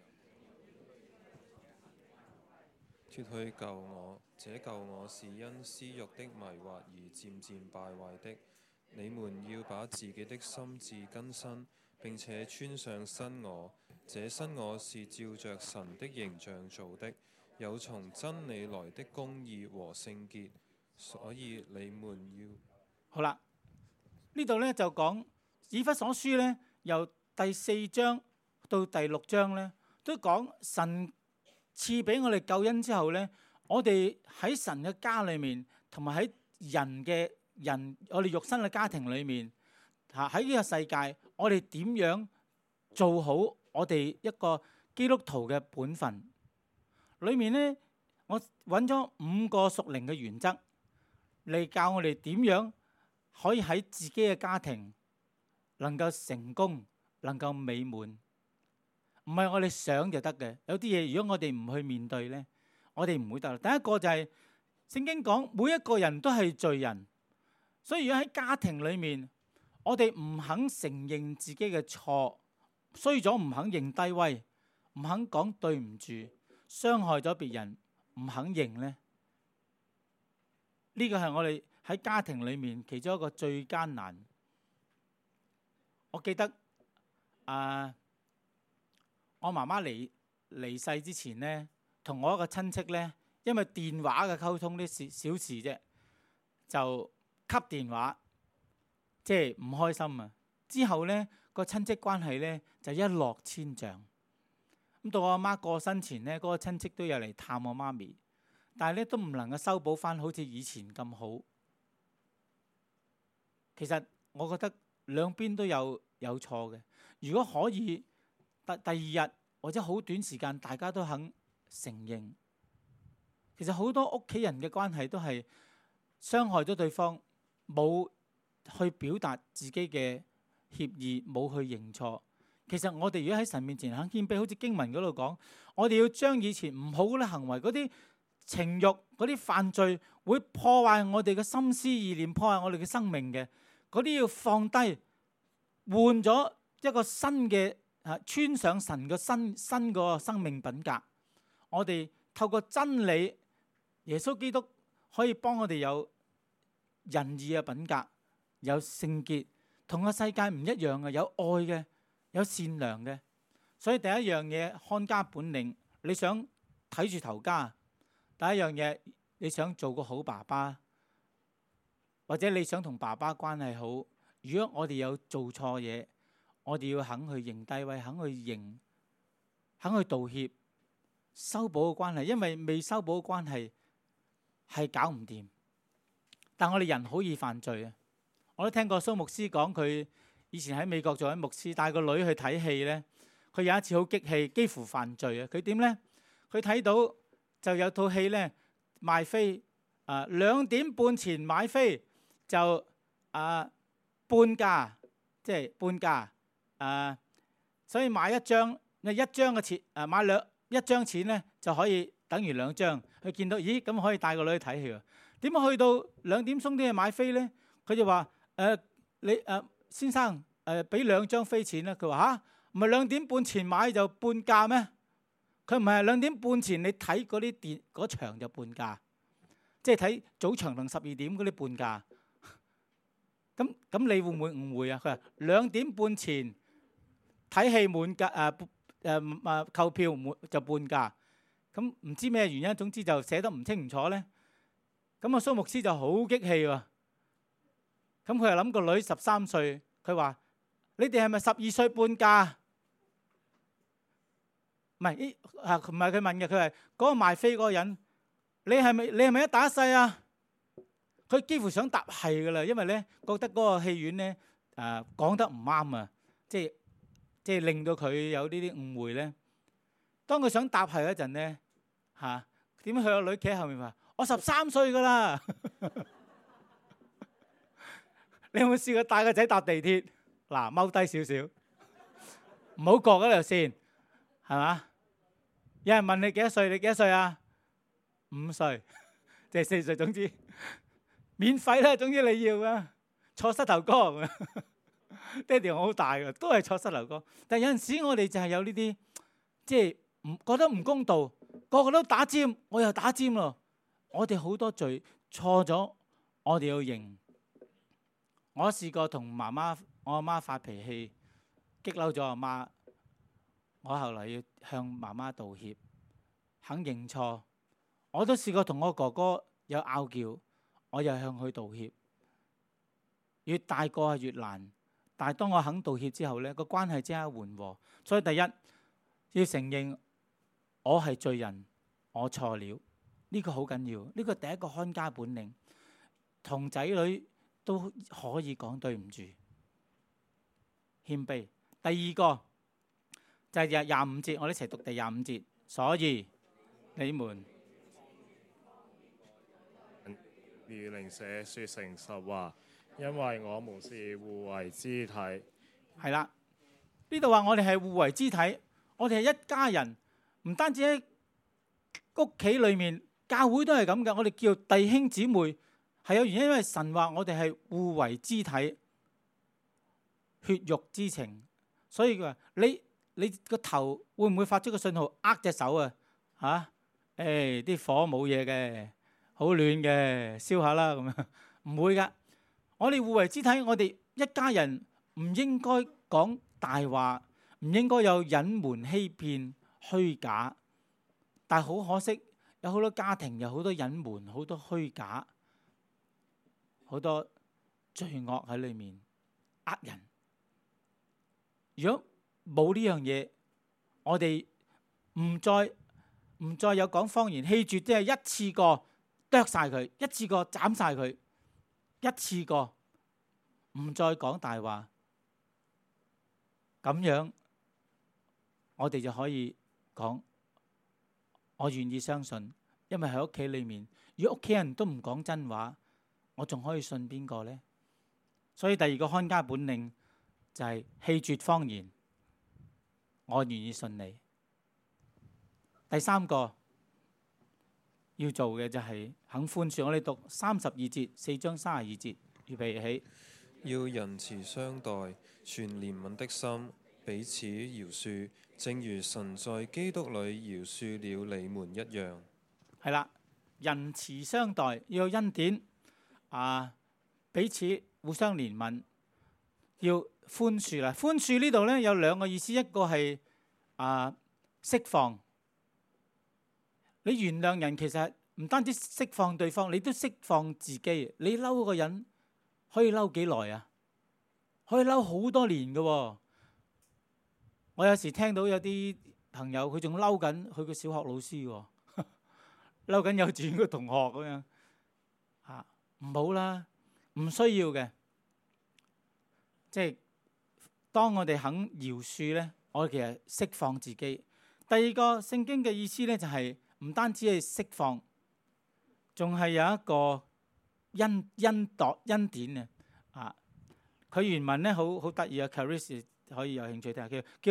Speaker 2: 脱去舊我，這舊我是因私欲的迷惑而漸漸敗壞的。你們要把自己的心志更新，並且穿上新我。這新我是照着神的形象做的，有從真理來的公義和聖潔。所以你們要
Speaker 1: 好啦。呢度咧就講以弗所書咧，由第四章到第六章咧，都講神賜俾我哋救恩之後咧，我哋喺神嘅家裏面，同埋喺人嘅人，我哋肉身嘅家庭裏面嚇，喺呢個世界，我哋點樣做好我哋一個基督徒嘅本分？裏面咧，我揾咗五個屬靈嘅原則嚟教我哋點樣可以喺自己嘅家庭能夠成功，能夠美滿。唔係我哋想就得嘅，有啲嘢如果我哋唔去面對咧，我哋唔會得。第一個就係聖經講，每一個人都係罪人，所以如果喺家庭裏面，我哋唔肯承認自己嘅錯，衰咗唔肯認低威，唔肯講對唔住，傷害咗別人唔肯認咧，呢個係我哋喺家庭裏面其中一個最艱難。我記得啊。我媽媽離離世之前咧，同我一個親戚咧，因為電話嘅溝通啲小小事啫，就扱電話，即係唔開心啊。之後咧，個親戚關係咧就一落千丈。咁到我阿媽過身前咧，嗰個親戚都有嚟探我媽咪，但係咧都唔能夠修補翻好似以前咁好。其實我覺得兩邊都有有錯嘅。如果可以，第第二日或者好短時間，大家都肯承認，其實好多屋企人嘅關係都係傷害咗對方，冇去表達自己嘅歉意，冇去認錯。其實我哋如果喺神面前肯謙卑，好似經文嗰度講，我哋要將以前唔好嗰啲行為、嗰啲情慾、嗰啲犯罪，會破壞我哋嘅心思意念、破壞我哋嘅生命嘅嗰啲要放低，換咗一個新嘅。穿上神嘅新新個生命品格，我哋透過真理，耶穌基督可以幫我哋有仁義嘅品格，有聖潔，同個世界唔一樣嘅，有愛嘅，有善良嘅。所以第一樣嘢看家本領，你想睇住頭家，第一樣嘢你想做個好爸爸，或者你想同爸爸關係好，如果我哋有做錯嘢，我哋要肯去認低威，肯去認，肯去道歉，修補個關係。因為未修補個關係係搞唔掂。但我哋人好易犯罪啊！我都聽過蘇牧師講，佢以前喺美國做緊牧師，帶個女去睇戲咧。佢有一次好激氣，幾乎犯罪啊！佢點咧？佢睇到就有套戲咧賣飛，啊兩點半前買飛就啊半價，即係半價。誒、啊，所以買一張，你一張嘅錢，誒、啊、買兩一張錢咧就可以等於兩張。佢見到，咦咁可以帶個女去睇戲喎？點解去到兩點鐘啲去買飛咧？佢就話：誒、呃、你誒、呃、先生誒俾兩張飛錢啦。佢話吓，唔係兩點半前買就半價咩？佢唔係兩點半前你睇嗰啲電嗰場就半價，即係睇早場同十二點嗰啲半價。咁咁你會唔會誤會啊？佢話兩點半前。睇戲滿價，誒誒誒購票滿就半價，咁唔知咩原因，總之就寫得唔清唔楚咧。咁啊蘇牧師就好激氣喎。咁佢又諗個女十三歲，佢話：你哋係咪十二歲半價？唔係，啊唔係佢問嘅，佢係嗰個賣飛嗰個人，你係咪你係咪一打一世啊？佢幾乎想答係噶啦，因為咧覺得嗰個戲院咧誒講得唔啱啊，即係。即係令到佢有呢啲誤會咧。當佢想答係嗰陣咧，嚇點解佢個女企喺後面話：我十三歲㗎啦！你有冇試過帶個仔搭地鐵？嗱，踎低少少，唔好過嗰條線，係嘛？有人問你幾多歲？你幾多歲啊？五歲，即係四歲，總之免費啦。總之你要啊，坐膝頭哥。爹哋我好大嘅，都係坐膝頭哥。但係有陣時我哋就係有呢啲，即係唔覺得唔公道，個個都打尖，我又打尖咯。我哋好多罪錯咗，我哋要認。我試過同媽媽、我阿媽發脾氣，激嬲咗阿媽，我後來要向媽媽道歉，肯認錯。我都試過同我哥哥有拗撬，我又向佢道歉。越大個係越難。但係當我肯道歉之後咧，個關係即刻緩和。所以第一要承認我係罪人，我錯了，呢個好緊要。呢個第一個看家本領。 同仔女都可以講對唔住，謙卑。第二個就係廿廿五節，我哋一齊讀第廿五節。所以你們
Speaker 3: 與鄰舍説誠實話，因為我們是互為肢體。
Speaker 1: 係啦，呢度話我哋係互為肢體，我哋係一家人，唔單止喺屋企裏面，教會都係咁嘅。我哋叫弟兄姊妹係有原因，因為神話我哋係互為肢體，血肉之情。所以佢話你你個頭會唔會發出個信號握隻手啊？嚇、啊，誒、哎、啲火冇嘢嘅，好暖嘅，燒下啦咁樣，唔會噶。我哋互為肢體，我哋一家人唔應該講大話，唔應該有隱瞞、欺騙、虛假。但係好可惜，有好多家庭有好多隱瞞、好多虛假、好多罪惡喺裏面呃人。如果冇呢樣嘢，我哋唔再唔再有講謊言、棄絕，即係一次過剁晒佢，一次過斬晒佢，一次過唔再講大話，咁樣我哋就可以講，我願意相信，因為喺屋企裏面，如果屋企人都唔講真話，我仲可以信邊個呢？所以第二個看家本領就係棄絕謊言，我願意信你。第三個要做嘅就係肯寬恕。我哋讀三十二節，四章三十二節，預備起。
Speaker 2: 要仁慈相待，存憐憫的心，彼此饒恕，正如神在基督裏饒恕了你們一樣。
Speaker 1: 係啦，仁慈相待，要有恩典啊，彼此互相憐憫，要寬恕啦。寬恕呢度咧有兩個意思，一個係啊釋放。你原諒人其實唔單止釋放對方，你都釋放自己。你嬲個人可以嬲幾耐啊？可以嬲好多年㗎喎。我有時聽到有啲朋友佢仲嬲緊佢個小學老師喎，嬲緊幼稚園個同學咁樣嚇，唔好啦，唔需要嘅。即係當我哋肯饒恕咧，我哋其實釋放自己。第二個聖經嘅意思咧就係唔單止係釋放，仲係有一個恩恩度恩典嘅啊！佢原文咧好好得意啊 charis 可以有興趣聽下，叫叫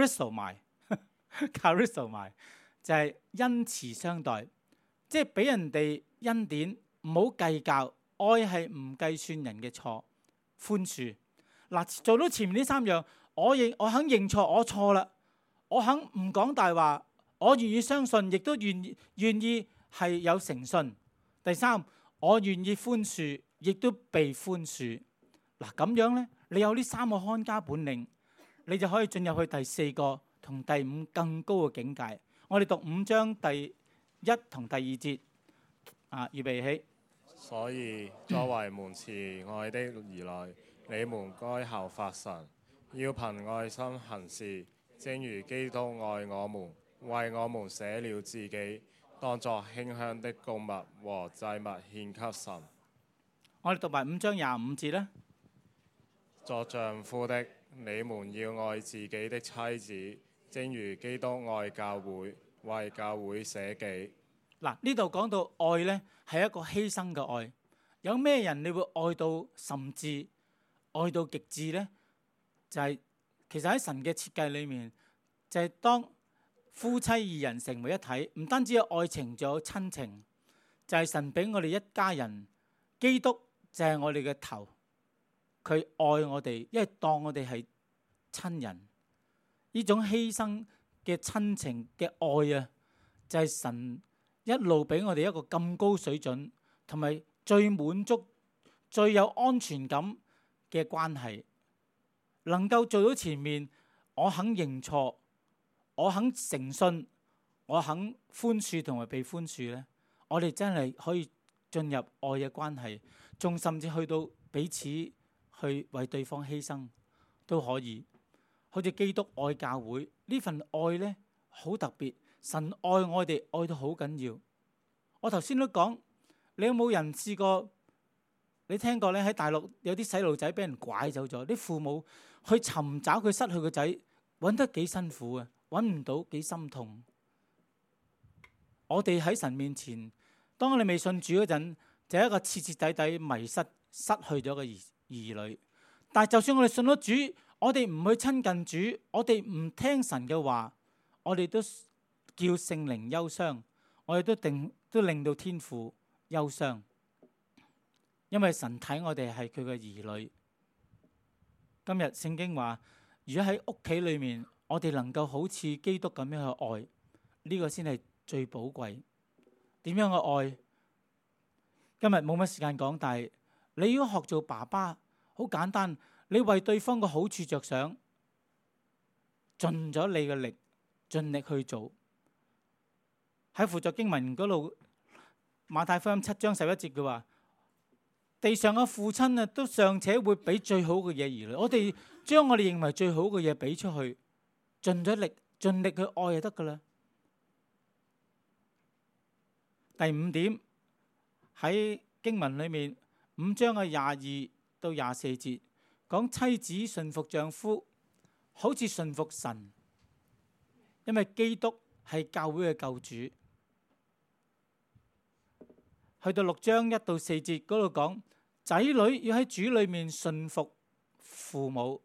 Speaker 1: charisomai，charisomai 就係恩慈相待，即係俾人哋恩典，唔好計較，愛係唔計算人嘅錯，寬恕。嗱，做到前面呢三樣，我認我肯認錯，我錯啦，我肯唔講大話，我願意相信，亦都願意願意係有誠信。第三，我願意寬恕，亦都被寬恕。嗱，咁樣咧，你有呢三個看家本領，你就可以進入去第四個同第五更高嘅境界。我哋讀五章第一同第二節啊，預備起。
Speaker 3: 所以作為門慈愛的兒女，你們該效法神，要憑愛心行事，正如基督愛我們，為我們捨了自己，當作馨香的供物和祭物獻給神。
Speaker 1: 我哋讀埋五章廿五節啦。
Speaker 3: 作丈夫的，你們要愛自己的妻子，正如基督愛教會，為教會捨己。
Speaker 1: 嗱，呢度講到愛呢係一個犧牲嘅愛。有咩人你會愛到甚至愛到極致呢？就係、是、其實喺神嘅設計裏面，就係、是、當夫妻二人成為一體，唔單止有愛情，仲有親情。就係、是、神俾我哋一家人，基督就係我哋嘅頭。佢愛我哋，因為當我哋係親人，呢種犧牲嘅親情嘅愛啊，就係、是、神一路俾我哋一個咁高水準，同埋最滿足、最有安全感嘅關係，能夠做到前面，我肯認錯，我肯誠信，我肯寬恕同埋被寬恕咧，我哋真係可以進入愛嘅關係，仲甚至去到彼此。去為對方犧牲都可以，好似基督愛教會呢份愛呢，好特別。神愛我哋愛到好緊要。我頭先都講，你有冇人試過你聽過咧？喺大陸有啲細路仔俾人拐走咗，啲父母去尋找佢失去個仔，揾得幾辛苦啊！揾唔到幾心痛。我哋喺神面前，當你未信主嗰陣，就係一個徹徹底底迷失、失去咗嘅兒兒女。但係就算我哋信咗主，我哋唔去親近主，我哋唔聽神嘅話，我哋都叫聖靈憂傷，我哋都定都令到天父憂傷。因為神睇我哋係佢嘅兒女。今日聖經話，如果喺屋企裏面，我哋能夠好似基督咁樣去愛，呢個先係最寶貴。點樣去愛？今日冇乜時間講，但係你要學做爸爸，好簡單，你為對方嘅好處着想，盡咗你嘅力，盡力去做。喺輔助經文嗰度，馬太福音七章十一節嘅話，地上嘅父親啊，都尚且會俾最好嘅嘢兒女。我哋將我哋認為最好嘅嘢俾出去，盡咗力，盡力去愛就得噶啦。第五點喺經文裏面，五章嘅廿二到廿四節講妻子順服丈夫，好似順服神，因為基督係教會嘅救主。去到六章一到四節嗰度講，仔女要喺主裏面順服父母。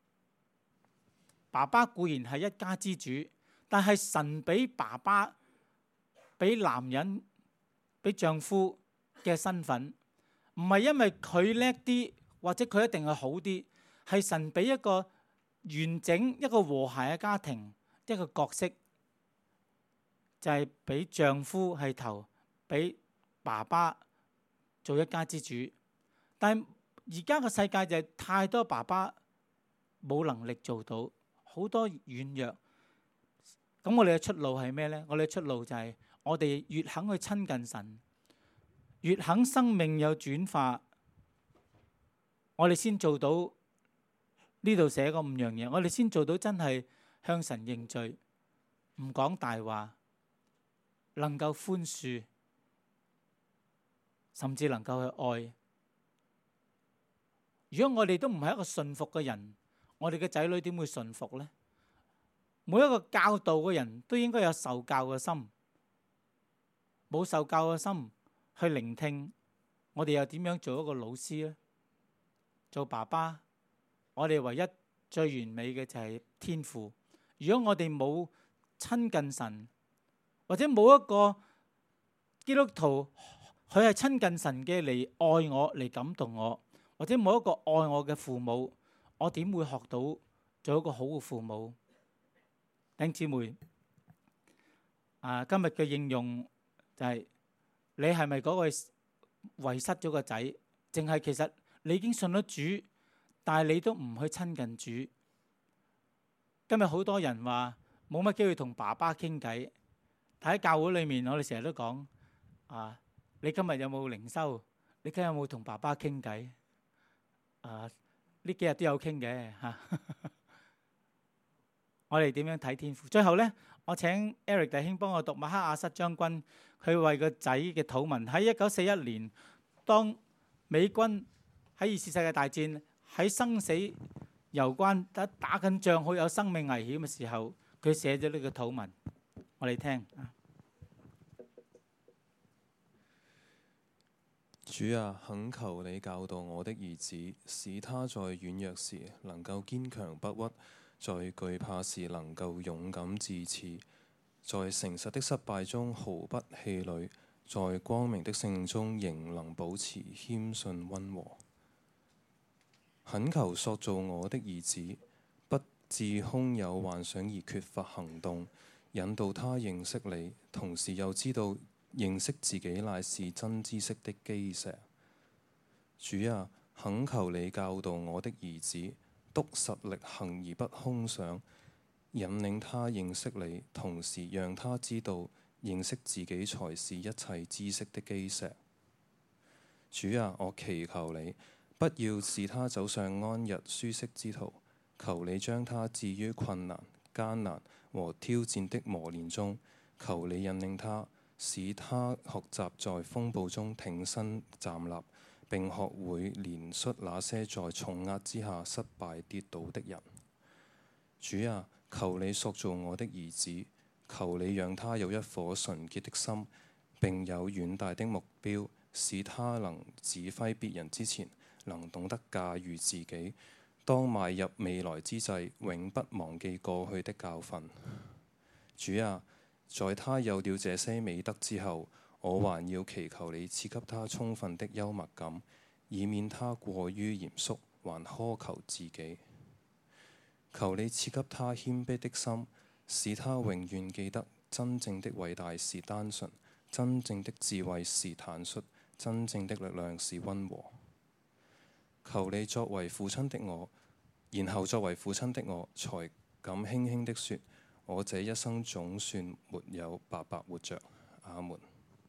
Speaker 1: 爸爸固然係一家之主，但係神俾爸爸、俾男人、俾丈夫嘅身份，唔係因為佢叻啲或者佢一定係好啲，係神俾一個完整、一個和諧嘅家庭一個角色，就係俾丈夫係頭，俾爸爸做一家之主。但係而家個世界就係太多爸爸冇能力做到，好多軟弱。咁我哋嘅出路係咩呢？我哋嘅出路就係我哋越肯去親近神，越肯生命有轉化，我哋先做到呢度寫嗰五樣嘢。我哋先做到真係向神認罪，唔講大話，能夠寬恕，甚至能夠去愛。如果我哋都唔係一個順服嘅人，我哋嘅仔女點會順服呢？每一個教導嘅人都應該有受教嘅心，冇受教嘅心去聆聽，我哋又點樣做一個老師呢？做爸爸，我哋唯一最完美嘅就係天父。如果我哋冇親近神，或者冇一個基督徒，佢係親近神嘅嚟愛我，嚟感動我，或者冇一個愛我嘅父母，我點會學到做一個好嘅父母？弟兄姊妹，啊，今日嘅應用就係、是、你係咪嗰個遺失咗個仔？淨係其實你已經信咗主，但係你都唔去親近主。今日好多人話冇乜機會同爸爸傾偈。喺教會裏面，我哋成日都講啊，你今日有冇靈修？你今日有冇同爸爸傾偈？啊，呢幾日都有傾嘅嚇。我哋點樣睇天父？最後呢，我請 Eric 弟兄幫我讀馬克亞瑟將軍，佢為個仔嘅禱文。喺一九四一年，當美軍喺二次世界大戰喺生死攸關、打打緊仗、好有生命危險嘅時候，佢寫咗呢個禱文，我哋聽。
Speaker 2: 主啊，懇求你教導我的兒子，使他在軟弱時能夠堅強不屈，在懼怕時能夠勇敢自持，在誠實的失敗中毫不氣餒，在光明的聖中仍能保持謙遜溫和。懇求塑造我的兒子，不致空有幻想而缺乏行動，引導他認識你，同時又知道認識自己乃是真知識的基石。主啊，懇求你教導我的兒子，篤實力行而不空想，引領他認識你，同時讓他知道認識自己才是一切知識的基石。主啊，我祈求你，不要使他走上安逸舒適之途，求你將他置於困難、艱難和挑戰的磨練中，求你引領他，使他學習在風暴中挺身站立， 並學會憐恤那些在重壓之下失敗跌倒的人。主啊，求你塑造我的兒子，求你讓他有一顆純潔的心，並有遠大的目標，使他能指揮別人之前，能懂得駕馭自己。當邁入未來之際，永不忘記過去的教訓。主啊，在他有了這些美德之後，我還要祈求你賜給他充分的幽默感，以免他過於嚴肅，還苛求自己。求你賜給他謙卑的心，使他永遠記得真正的偉大是單純，真正的智慧是坦率，真正的力量是溫和。求你作為父親的我，然後作為父親的我，才敢輕輕的說：我這一生總算沒有白白活着。阿門。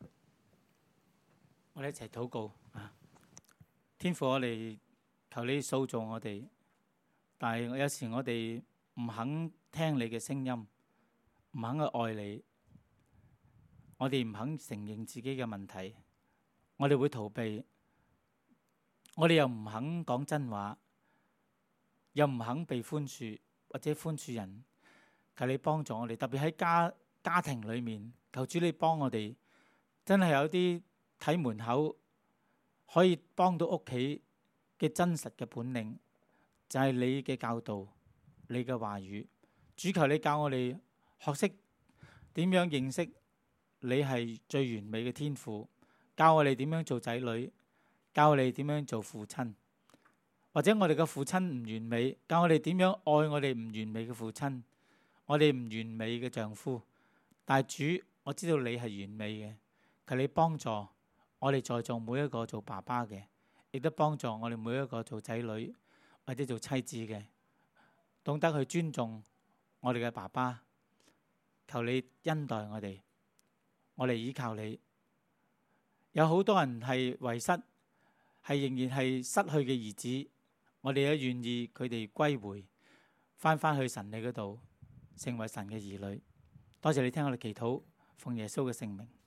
Speaker 1: 我哋一齊禱告啊！天父，我哋求你塑造我哋，但係有時我哋唔肯聽你嘅聲音，唔肯去愛你，我哋唔肯承認自己嘅問題，我哋會逃避，我哋又唔肯講真話，又唔肯被寬恕或者寬恕人。求你幫助我哋，特別喺家家庭裏面，求主你幫我哋，真係有啲睇門口可以幫到屋企嘅真實嘅本領，就係你嘅教導，你嘅話語。主，求你教我哋學識點樣認識你係最完美嘅天父，教我哋點樣做仔女，教我哋點樣做父親。或者我哋嘅父親唔完美，教我哋點樣愛我哋唔完美嘅父親，我哋唔完美嘅丈夫。但係主，我知道你係完美嘅，求你幫助我哋在座每一個做爸爸嘅，亦都幫助我哋每一個做仔女或者做妻子嘅，懂得去尊重我哋嘅爸爸。求你恩待我哋，我哋依靠你。有好多人係遺失，係仍然係失去嘅兒子，我哋都願意佢哋歸回，翻返去神你嗰度，成為神嘅兒女。多謝你聽我哋祈禱，奉耶穌嘅聖名。